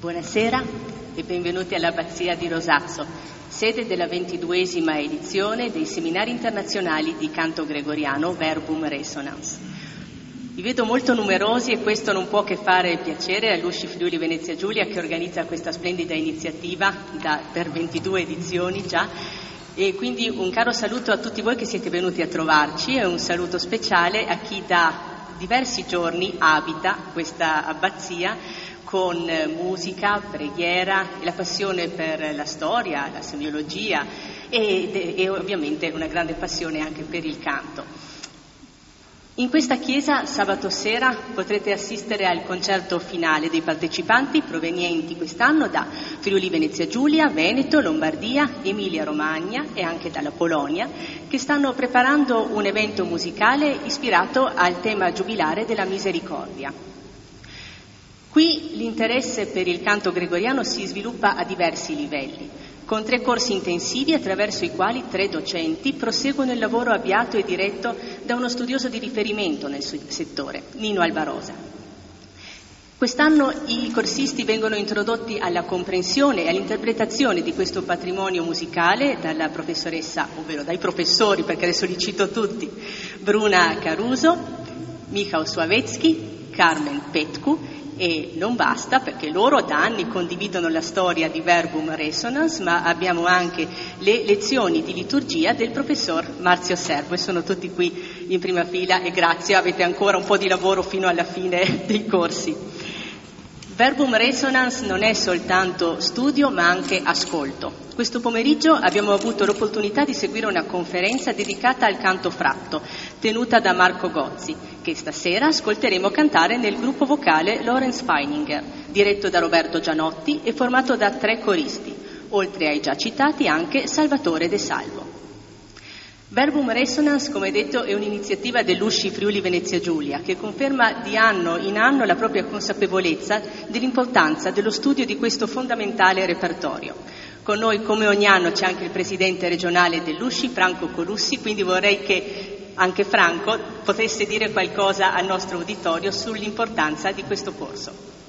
Buonasera e benvenuti all'Abbazia di Rosazzo, sede della 22esima edizione dei seminari internazionali di canto gregoriano Verbum Resonans. Vi vedo molto numerosi e questo non può che fare piacere all'Usci Friuli Venezia Giulia, che organizza questa splendida iniziativa per 22 edizioni già, e quindi un caro saluto a tutti voi che siete venuti a trovarci e un saluto speciale a chi da diversi giorni abita questa abbazia con musica, preghiera e la passione per la storia, la semiologia e ovviamente una grande passione anche per il canto. In questa chiesa sabato sera potrete assistere al concerto finale dei partecipanti provenienti quest'anno da Friuli Venezia Giulia, Veneto, Lombardia, Emilia Romagna e anche dalla Polonia, che stanno preparando un evento musicale ispirato al tema giubilare della misericordia. Qui l'interesse per il canto gregoriano si sviluppa a diversi livelli, con 3 corsi intensivi attraverso i quali 3 docenti proseguono il lavoro avviato e diretto da uno studioso di riferimento nel settore, Nino Alvarosa. Quest'anno i corsisti vengono introdotti alla comprensione e all'interpretazione di questo patrimonio musicale dalla professoressa, ovvero dai professori, perché adesso li cito tutti, Bruna Caruso, Michał Sławecki, Carmen Petcu. E non basta, perché loro da anni condividono la storia di Verbum Resonans, ma abbiamo anche le lezioni di liturgia del professor Marzio Servo e sono tutti qui in prima fila e grazie, avete ancora un po' di lavoro fino alla fine dei corsi. Verbum Resonans non è soltanto studio ma anche ascolto. Questo pomeriggio abbiamo avuto l'opportunità di seguire una conferenza dedicata al canto fratto, tenuta da Marco Gozzi, che stasera ascolteremo cantare nel gruppo vocale Lorenz Feininger, diretto da Roberto Gianotti e formato da 3 coristi, oltre ai già citati anche Salvatore De Salvo. Verbum Resonans, come detto, è un'iniziativa dell'Usci Friuli Venezia Giulia che conferma di anno in anno la propria consapevolezza dell'importanza dello studio di questo fondamentale repertorio. Con noi, come ogni anno, c'è anche il presidente regionale dell'Usci, Franco Colussi, quindi vorrei che anche Franco potesse dire qualcosa al nostro uditorio sull'importanza di questo corso.